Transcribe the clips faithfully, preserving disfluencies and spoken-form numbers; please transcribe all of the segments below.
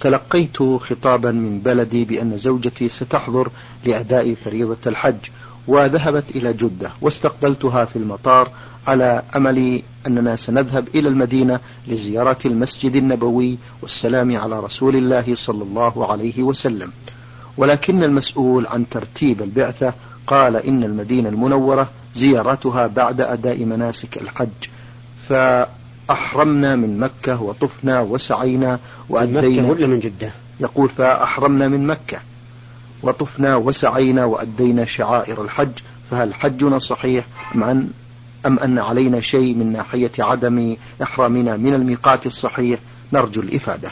تلقيت خطابا من بلدي بأن زوجتي ستحضر لأداء فريضة الحج، وذهبت إلى جدة، واستقبلتها في المطار على أمل أننا سنذهب إلى المدينة لزيارة المسجد النبوي والسلام على رسول الله صلى الله عليه وسلم. ولكن المسؤول عن ترتيب البعثة قال إن المدينة المنورة زيارتها بعد أداء مناسك الحج، فأحرمنا من مكة وطفنا وسعينا وأدينا. من مكة ولا من جدة؟ يقول فأحرمنا من مكة وطفنا وسعينا وأدينا شعائر الحج، فهل حجنا صحيح أم أم أن علينا شيء من ناحية عدم إحرامنا من الميقات الصحيح؟ نرجو الإفادة.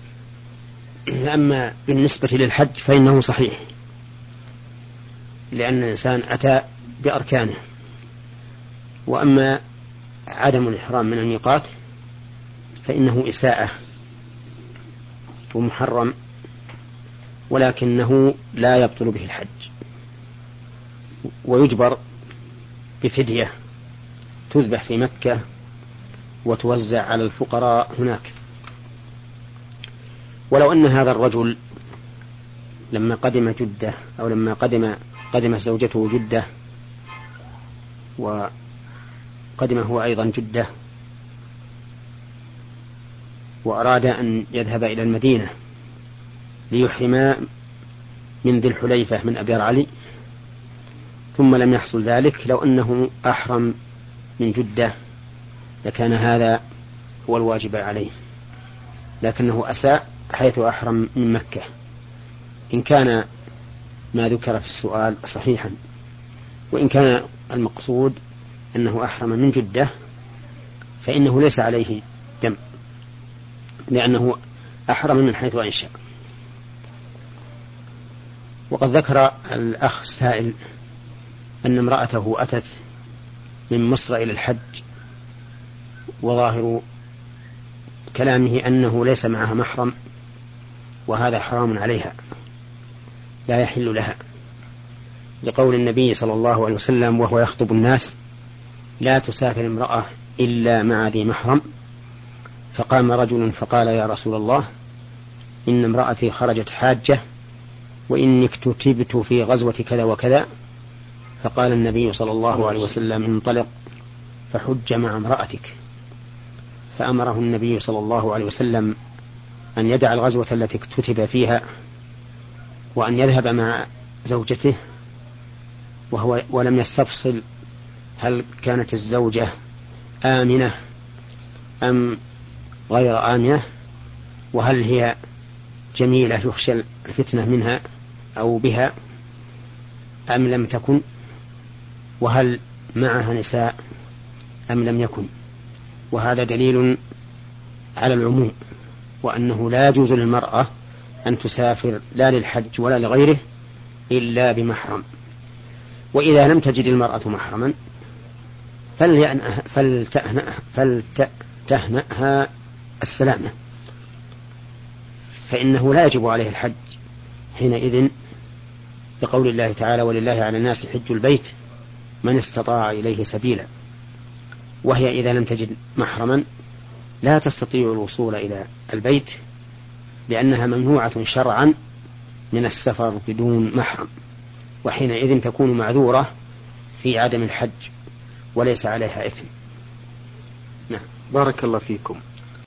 أما بالنسبة للحج فإنه صحيح، لأن الإنسان أتى بأركانه. وأما عدم الإحرام من الميقات فإنه إساءة ومحرم، ولكنه لا يبطل به الحج، ويجبر بفدية تذبح في مكة وتوزع على الفقراء هناك. ولو أن هذا الرجل لما قدم جدة أو لما قدم قدم زوجته جدة وقدم هو أيضا جدة وأراد أن يذهب إلى المدينة ليحرم من ذي الحليفة من أبيار علي، ثم لم يحصل ذلك، لو أنه أحرم من جدة لكان هذا هو الواجب عليه، لكنه أساء حيث أحرم من مكة. إن كان ما ذكر في السؤال صحيحا، وإن كان المقصود أنه أحرم من جدة فإنه ليس عليه دم، لأنه أحرم من حيث أنشأ. وقد ذكر الأخ السائل أن امرأته أتت من مصر إلى الحج، وظاهر كلامه أنه ليس معها محرم، وهذا حرام عليها لا يحل لها، لقول النبي صلى الله عليه وسلم وهو يخطب الناس: لا تسافر امرأة إلا مع ذي محرم. فقام رجل فقال: يا رسول الله، إن امرأتي خرجت حاجة وإني اكتتبت في غزوة كذا وكذا. فقال النبي صلى الله عليه وسلم: انطلق فحج مع امرأتك. فأمره النبي صلى الله عليه وسلم أن يدع الغزوة التي اكتتب فيها وأن يذهب مع زوجته، وهو ولم يستفصل هل كانت الزوجة آمنة أم غير آمنة، وهل هي جميلة يخشى الفتنة منها أو بها أم لم تكن، وهل معها نساء أم لم يكن. وهذا دليل على العموم، وأنه لا يجوز للمرأة أن تسافر لا للحج ولا لغيره إلا بمحرم. وإذا لم تجد المرأة محرما فلتهنأها السلامة، فإنه لا يجب عليه الحج حينئذ، لقول الله تعالى: ولله على الناس حج البيت من استطاع إليه سبيلا. وهي إذا لم تجد محرما لا تستطيع الوصول إلى البيت، لأنها ممنوعة شرعا من السفر بدون محرم، وحينئذ تكون معذورة في عدم الحج وليس عليها إثم. نعم، بارك الله فيكم.